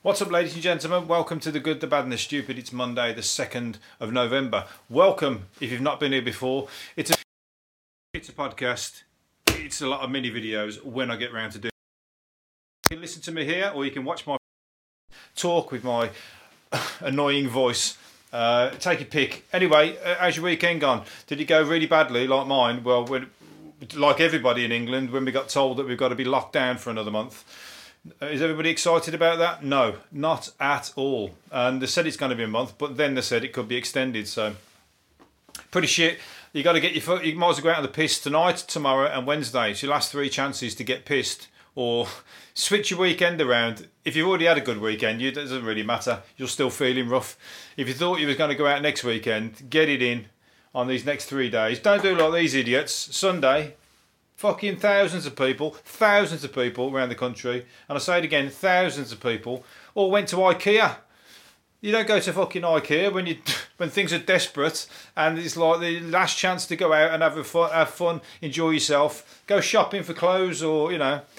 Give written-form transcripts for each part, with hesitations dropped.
What's up, ladies and gentlemen? Welcome to The Good, The Bad and The Stupid. It's Monday the 2nd of November. Welcome if you've not been here before. It's a podcast. It's a lot of mini videos when I get around to do it. You can listen to me here or you can watch my talk with my annoying voice. Take your pick. Anyway, how's your weekend gone? Did it go really badly like mine? Well, like everybody in England, when we got told that we've got to be locked down for another month. Is everybody excited about that? No, not at all. And they said it's going to be a month, but then they said it could be extended. So pretty shit. You got to get your foot. You might as well go out on the piss tonight, tomorrow, and Wednesday. It's your last 3 chances to get pissed or switch your weekend around. If you've already had a good weekend, it doesn't really matter. You're still feeling rough. If you thought you was going to go out next weekend, get it in on these next 3 days. Don't do like these idiots. Sunday. Fucking thousands of people around the country, and I say it again, thousands of people all went to IKEA. You don't go to fucking IKEA when things are desperate and it's like the last chance to go out and have fun, enjoy yourself, go shopping for clothes, or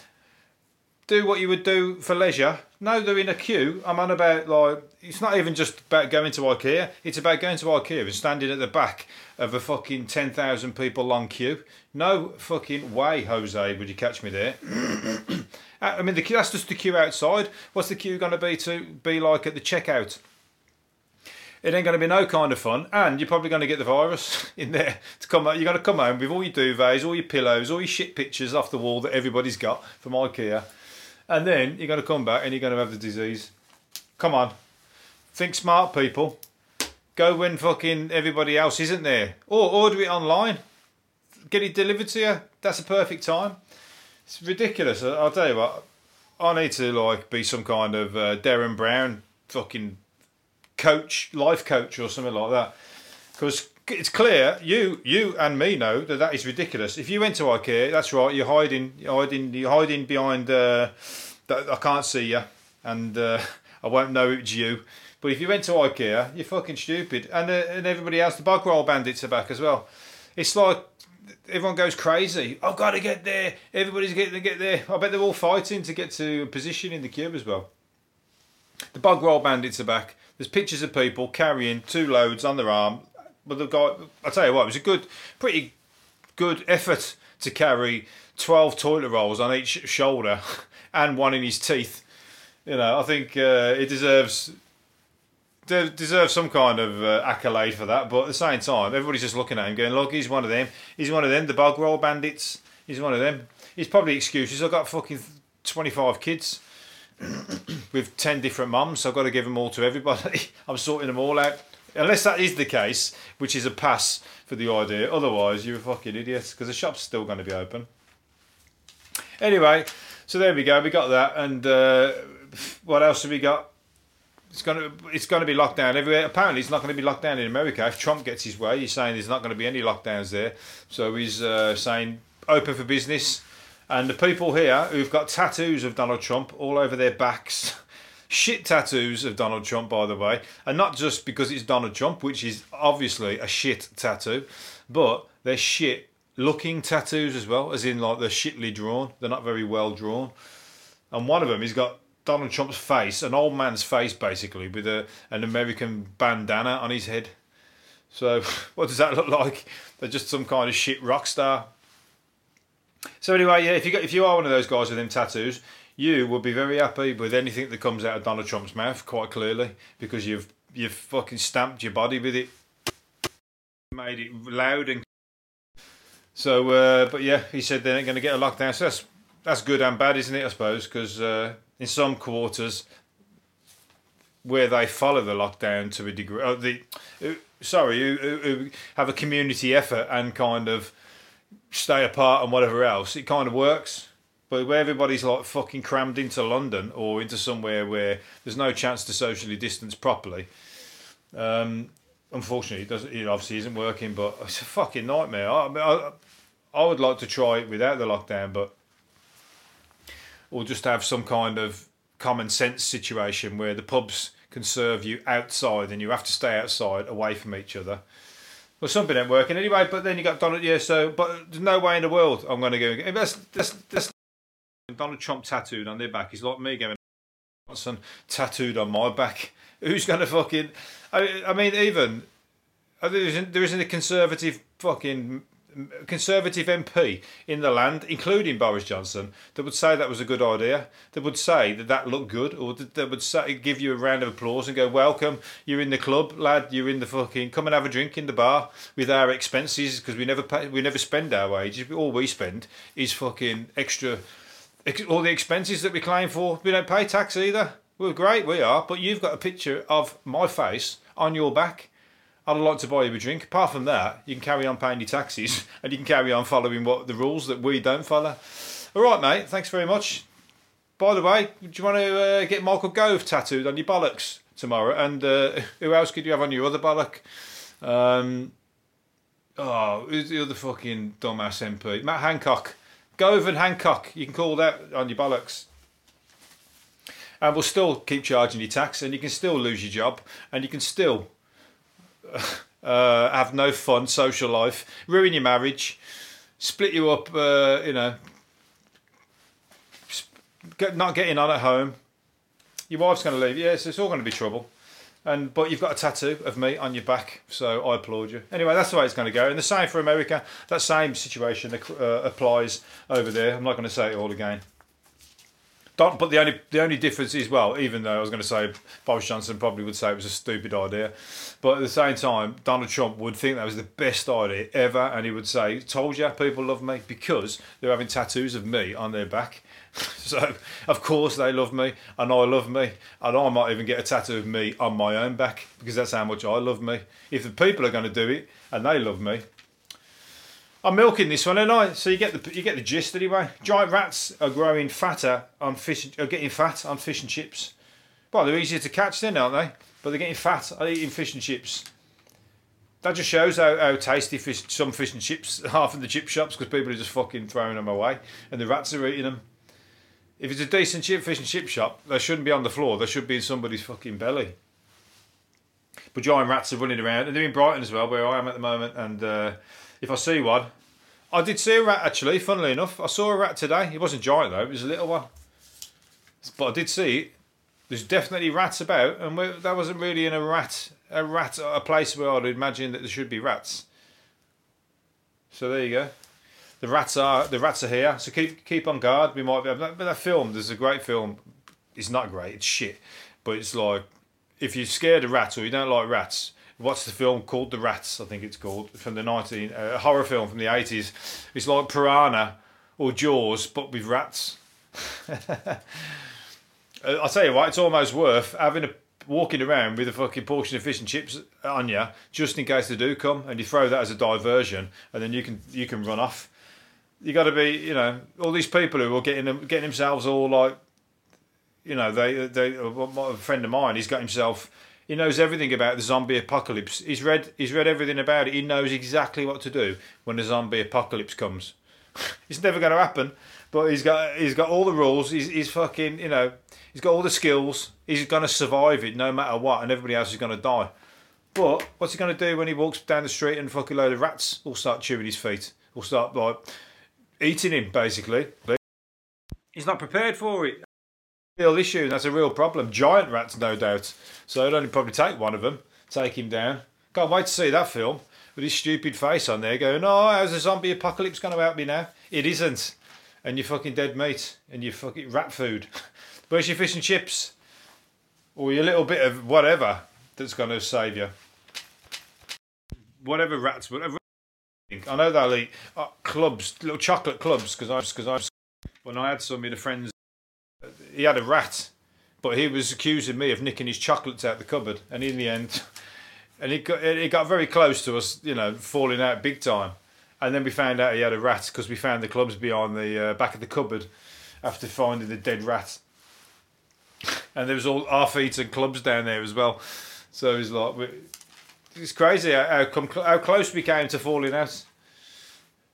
do what you would do for leisure. No, they're in a queue. I'm on about, like, it's not even just about going to IKEA. It's about going to IKEA and standing at the back of a fucking 10,000 people long queue. No fucking way, Jose, would you catch me there? I mean, that's just the queue outside. What's the queue going to be like at the checkout? It ain't going to be no kind of fun, and you're probably going to get the virus in there to come out. You're going to come home with all your duvets, all your pillows, all your shit pictures off the wall that everybody's got from IKEA. And then you're going to come back and you're going to have the disease. Come on. Think smart, people. Go when fucking everybody else isn't there. Or order it online. Get it delivered to you. That's a perfect time. It's ridiculous. I'll tell you what. I need to be some kind of Darren Brown fucking coach, life coach or something like that. Because it's clear, you and me know that is ridiculous. If you went to IKEA, that's right, you're hiding behind that I can't see you, and I won't know it's you. But if you went to IKEA, you're fucking stupid. And everybody else, the bog roll bandits are back as well. It's like everyone goes crazy. I've got to get there. Everybody's getting to get there. I bet they're all fighting to get to a position in the queue as well. The bog roll bandits are back. There's pictures of people carrying 2 loads on their arm. But the guy, I'll tell you what, it was a pretty good effort to carry 12 toilet rolls on each shoulder and 1 in his teeth. I think it deserves some kind of accolade for that. But at the same time, everybody's just looking at him going, look, he's one of them. He's one of them, the bog roll bandits. He's one of them. He's probably excuses. I've got fucking 25 kids with 10 different mums, so I've got to give them all to everybody. I'm sorting them all out. Unless that is the case, which is a pass for the idea. Otherwise, you're a fucking idiot, because the shop's still going to be open. Anyway, so there we go. We got that, and what else have we got? It's going to be locked down everywhere. Apparently, it's not going to be locked down in America. If Trump gets his way, he's saying there's not going to be any lockdowns there. So he's saying open for business. And the people here who've got tattoos of Donald Trump all over their backs. Shit tattoos of Donald Trump, by the way, and not just because it's Donald Trump, which is obviously a shit tattoo, but they're shit looking tattoos as well, as in like they're shittily drawn. They're not very well drawn. And one of them, he's got Donald Trump's face, an old man's face basically, with an American bandana on his head. So what does that look like? They're just some kind of shit rock star. So anyway, yeah, if you are one of those guys with them tattoos, you will be very happy with anything that comes out of Donald Trump's mouth, quite clearly, because you've fucking stamped your body with it, made it loud and. So, but yeah, he said they're not going to get a lockdown. So that's good and bad, isn't it? I suppose, because in some quarters where they follow the lockdown to a degree, who have a community effort and kind of stay apart and whatever else, it kind of works. But where everybody's like fucking crammed into London or into somewhere where there's no chance to socially distance properly, unfortunately, it obviously isn't working. But it's a fucking nightmare. I would like to try it without the lockdown, or just have some kind of common sense situation where the pubs can serve you outside and you have to stay outside away from each other. Well, something ain't working anyway. But then you got Donald. Yeah, so but there's no way in the world I'm going to go. That's Donald Trump tattooed on their back is like me going, Johnson tattooed on my back. Who's going to fucking... I mean, even... There isn't a Conservative MP in the land, including Boris Johnson, that would say that was a good idea, that would say that that looked good, or that would say, give you a round of applause and go, welcome, you're in the club, lad, you're in the fucking, come and have a drink in the bar with our expenses, because we never spend our wages. All we spend is fucking extra, all the expenses that we claim for. We don't pay tax either. We're great, we are, but you've got a picture of my face on your back. I'd like to buy you a drink. Apart from that, you can carry on paying your taxes and you can carry on following the rules that we don't follow. All right, mate. Thanks very much. By the way, do you want to get Michael Gove tattooed on your bollocks tomorrow? And who else could you have on your other bollock? Who's the other fucking dumbass MP? Matt Hancock. Gove and Hancock. You can call that on your bollocks. And we'll still keep charging you tax, and you can still lose your job, and you can still... have no fun social life, ruin your marriage, split you up, not getting on at home. Your wife's going to leave. Yes, it's all going to be trouble. But you've got a tattoo of me on your back, so I applaud you. Anyway, that's the way it's going to go. And the same for America. That same situation applies over there. I'm not going to say it all again. But the only difference is, well, even though I was going to say Boris Johnson probably would say it was a stupid idea, but at the same time, Donald Trump would think that was the best idea ever, and he would say, told you, people love me, because they're having tattoos of me on their back. So, of course, they love me, and I love me, and I might even get a tattoo of me on my own back, because that's how much I love me. If the people are going to do it, and they love me, I'm milking this one, ain't I? So you get the gist anyway. Giant rats are growing fatter on fish, are getting fat on fish and chips. Well, they're easier to catch then, aren't they? But they're getting fat on eating fish and chips. That just shows how tasty some fish and chips are from the chip shops, because people are just fucking throwing them away, and the rats are eating them. If it's a decent fish and chip shop, they shouldn't be on the floor. They should be in somebody's fucking belly. But giant rats are running around, and they're in Brighton as well, where I am at the moment, and if I see one... I did see a rat actually, funnily enough. I saw a rat today. It wasn't giant though, it was a little one. But I did see it. There's definitely rats about, and that wasn't really in a place where I'd imagine that there should be rats. So there you go. The rats are here, so keep on guard. We might be but that film, there's a great film. It's not great, it's shit. But it's like, if you're scared of rats or you don't like rats, what's the film called? The Rats, I think it's called, from the a horror film from the 80s. It's like Piranha or Jaws, but with rats. I'll tell you what, it's almost worth walking around with a fucking portion of fish and chips on you, just in case they do come, and you throw that as a diversion, and then you can run off. You got to be, all these people who are getting themselves all like, a friend of mine, he's got himself. He knows everything about the zombie apocalypse. He's read everything about it. He knows exactly what to do when the zombie apocalypse comes. It's never going to happen, but he's got all the rules. He's fucking, he's got all the skills. He's going to survive it no matter what, and everybody else is going to die. But what's he going to do when he walks down the street and fucking load of rats will start chewing his feet? Will start like eating him basically. He's not prepared for it. Real issue, and that's a real problem. Giant rats, no doubt. So it'd only probably take one of them, take him down. Can't wait to see that film with his stupid face on there going, oh, how's the zombie apocalypse going to help me now? It isn't. And you're fucking dead meat, and you're fucking rat food. Where's your fish and chips? Or your little bit of whatever that's going to save you. Whatever rats, whatever. I know they'll eat clubs, little chocolate clubs, because when I had some of the friends, he had a rat, but he was accusing me of nicking his chocolates out the cupboard, and in the end, and it got very close to us, falling out big time. And then we found out he had a rat, because we found the clubs behind the back of the cupboard after finding the dead rat. And there was all half-eaten clubs down there as well. So it's crazy how close we came to falling out.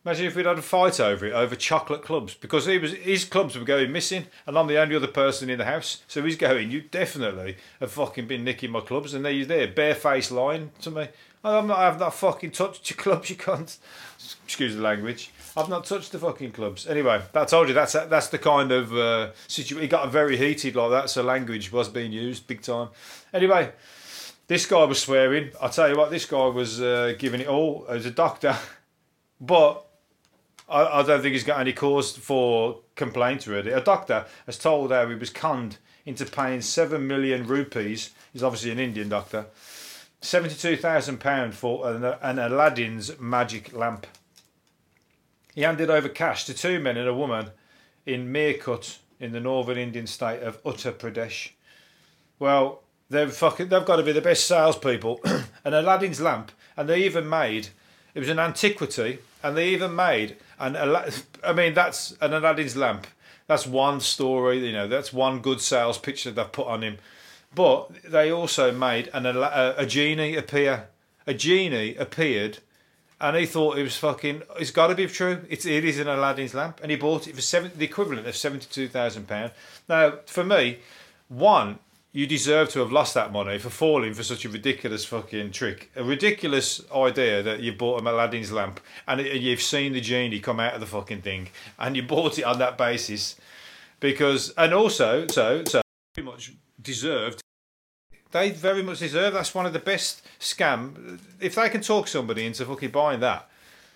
Imagine if we'd had a fight over it, over chocolate clubs, because his clubs were going missing, and I'm the only other person in the house. So he's going, you definitely have fucking been nicking my clubs, and there, barefaced lying to me. I've not fucking touched your clubs, you cunt. Excuse the language. I've not touched the fucking clubs. Anyway, I told you that's the kind of situation. It got very heated like that, so language was being used big time. Anyway, this guy was swearing. I'll tell you what, this guy was giving it all as a doctor, but I don't think he's got any cause for complaint really. A doctor has told how he was conned into paying 7 million rupees. He's obviously an Indian doctor. £72,000 for an Aladdin's magic lamp. He handed over cash to 2 men and a woman in Meerut in the northern Indian state of Uttar Pradesh. Well, they've got to be the best salespeople. An Aladdin's lamp, and they even made, it was an antiquity, and they even made that's an Aladdin's lamp. That's one story, that's one good sales pitch that they've put on him. But they also made a genie appear. A genie appeared, and he thought it was fucking. It's got to be true. It is an Aladdin's lamp, and he bought it for the equivalent of £72,000. Now, for me, you deserve to have lost that money for falling for such a ridiculous fucking trick. A ridiculous idea that you bought an Aladdin's lamp and you've seen the genie come out of the fucking thing, and you bought it on that basis and also very much deserved. They very much deserve. That's one of the best scam. If they can talk somebody into fucking buying that,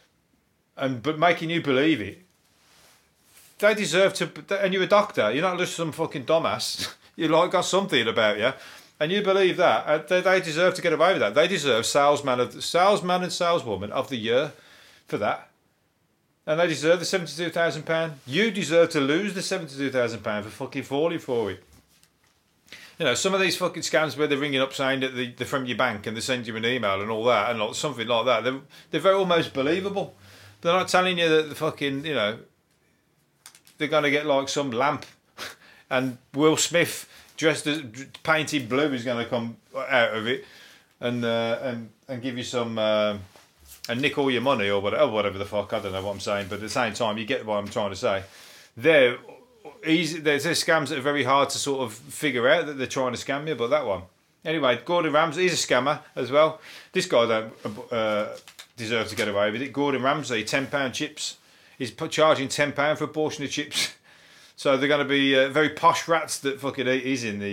but making you believe it, they deserve to. And you're a doctor. You're not just some fucking dumbass. You got something about you, and you believe that. They deserve to get away with that. They deserve salesman and saleswoman of the year for that, and they deserve the £72,000. You deserve to lose the £72,000 for fucking falling for it. Some of these fucking scams where they're ringing up saying that they're from your bank and they send you an email and all that and something like that. They're very almost believable. They're not telling you that the fucking they're going to get like some lamp and Will Smith dressed as painted blue is going to come out of it and give you some and nick all your money or whatever the fuck. I don't know what I'm saying, but at the same time you get what I'm trying to say. There's scams that are very hard to sort of figure out that they're trying to scam you, but that one. Anyway, Gordon Ramsay, he's a scammer as well. This guy don't deserve to get away with it. Gordon Ramsay, £10 chips. He's charging £10 for a portion of chips. So they're going to be very posh rats that fucking eat. He's in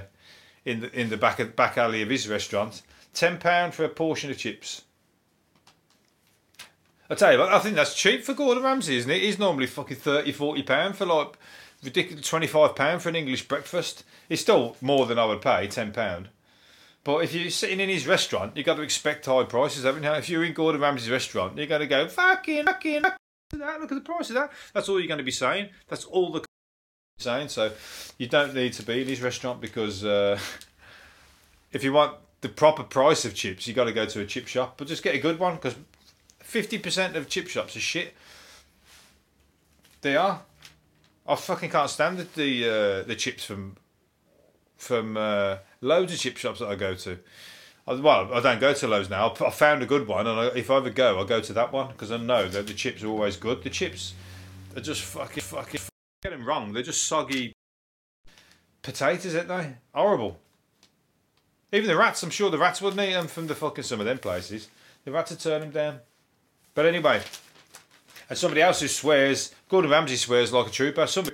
the back alley of his restaurant. £10 for a portion of chips. I tell you what, I think that's cheap for Gordon Ramsay, isn't it? He's normally fucking £30-40 for like ridiculous £25 for an English breakfast. It's still more than I would pay, £10. But if you're sitting in his restaurant, you've got to expect high prices, haven't you? If you're in Gordon Ramsay's restaurant, you're going to go, fucking, look at the price of that. That's all you're going to be saying. That's all the saying. So you don't need to be in his restaurant because if you want the proper price of chips, you've got to go to a chip shop. But just get a good one because 50% of chip shops are shit. They are. I fucking can't stand the chips from loads of chip shops that I go to. Well, I don't go to loads now. I found a good one, and if I ever go, I'll go to that one because I know that the chips are always good. The chips are just fucking get them wrong. They're just soggy potatoes, aren't they? Horrible. Even the rats, I'm sure the rats wouldn't eat them from the fucking some of them places. The rats would turn them down. But anyway, and somebody else who swears, Gordon Ramsay swears like a trooper. Somebody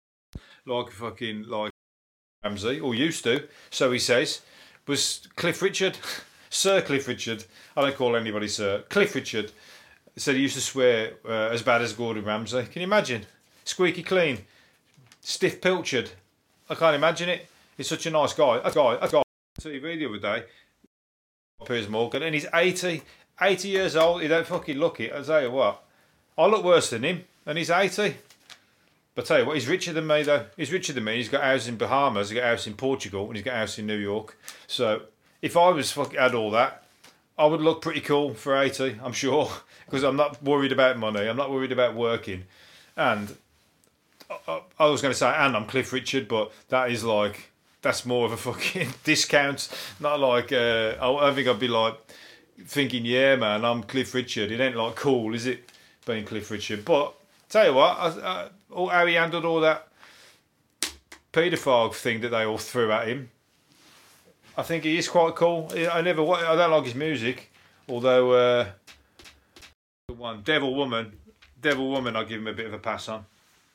like Ramsay, or used to, so he says, was Cliff Richard. Sir Cliff Richard. I don't call anybody Sir. Cliff Richard said he used to swear as bad as Gordon Ramsay. Can you imagine? Squeaky clean, stiff pilchard. I can't imagine it. He's such a nice guy. I got TV the other day, Piers Morgan, and he's 80 years old. He don't fucking look it. I tell you what, I look worse than him, and he's 80. But I tell you what, he's richer than me though. He's richer than me. He's got a house in Bahamas, he's got a house in Portugal, and he's got a house in New York. So if I was fucking had all that, I would look pretty cool for 80, I'm sure, because I'm not worried about money. I'm not worried about working, and I was going to say, and I'm Cliff Richard, but that's more of a fucking discount. Not like I think I'd be like thinking, yeah, man, I'm Cliff Richard. It ain't like cool, is it? being Cliff Richard. But tell you what, how he handled all that paedophile thing that they all threw at him, I think he is quite cool. I don't like his music, although the one Devil Woman, I'll give him a bit of a pass on.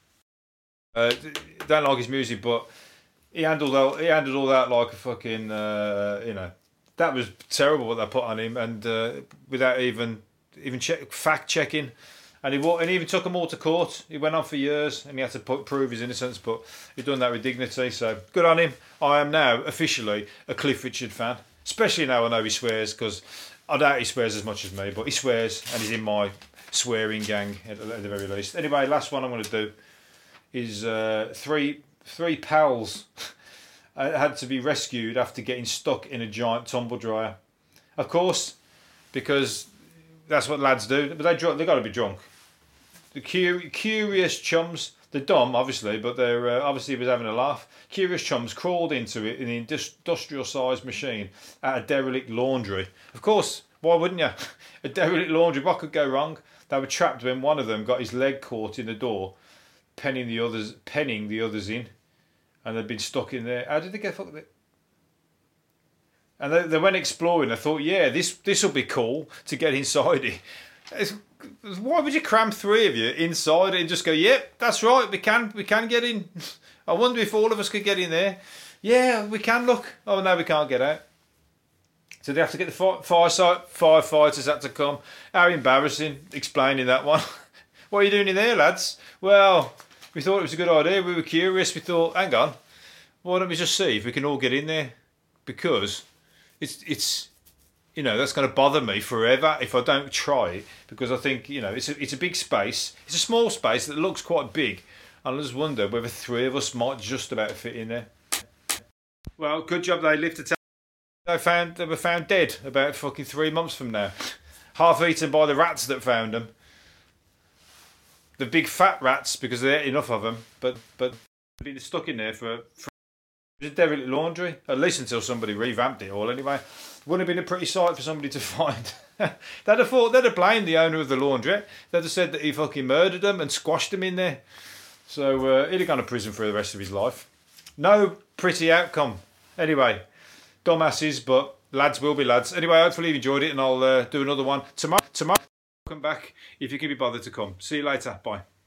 Don't like his music, but he handled all that like a fucking that was terrible what they put on him, and without even fact checking. And he even took them all to court. He went on for years and he had to prove his innocence, but he done that with dignity. So good on him. I am now officially a Cliff Richard fan, especially now I know he swears, because I doubt he swears as much as me, but he swears and he's in my swearing gang at the very least. Anyway, last one I'm going to do is three pals had to be rescued after getting stuck in a giant tumble dryer. Of course, because that's what lads do, but they got to be drunk. The curious chums, they're dumb obviously, but they're obviously was having a laugh. Curious chums crawled into it in an industrial-sized machine at a derelict laundry. Of course, why wouldn't you? A derelict laundry, what could go wrong? They were trapped when one of them got his leg caught in the door, penning the others in, and they'd been stuck in there. How did they get fucked? And they went exploring. I thought, yeah, this will be cool to get inside it. Why would you cram three of you inside it and just go, yep, that's right, we can get in. I wonder if all of us could get in there. Yeah, we can, look. Oh, no, we can't get out. So they have to get the firefighters had to come. How embarrassing, explaining that one. What are you doing in there, lads? Well, we thought it was a good idea. We were curious. We thought, hang on, why don't we just see if we can all get in there? Because it's that's going to bother me forever if I don't try it, because I think it's a big space. It's a small space that looks quite big, and I just wonder whether three of us might just about fit in there. Well, good job they lived to tell. They were found dead about fucking 3 months from now, half eaten by the rats that found them. The big fat rats, because they ate enough of them, but been stuck in there for a derelict laundry, at least until somebody revamped it all anyway. Wouldn't have been a pretty sight for somebody to find. they'd have blamed the owner of the laundrette. They'd have said that he fucking murdered them and squashed them in there. So he'd have gone to prison for the rest of his life. No pretty outcome. Anyway, dumbasses, but lads will be lads. Anyway, hopefully you've enjoyed it, and I'll do another one tomorrow. Come back if you can be bothered to come. See you later. Bye.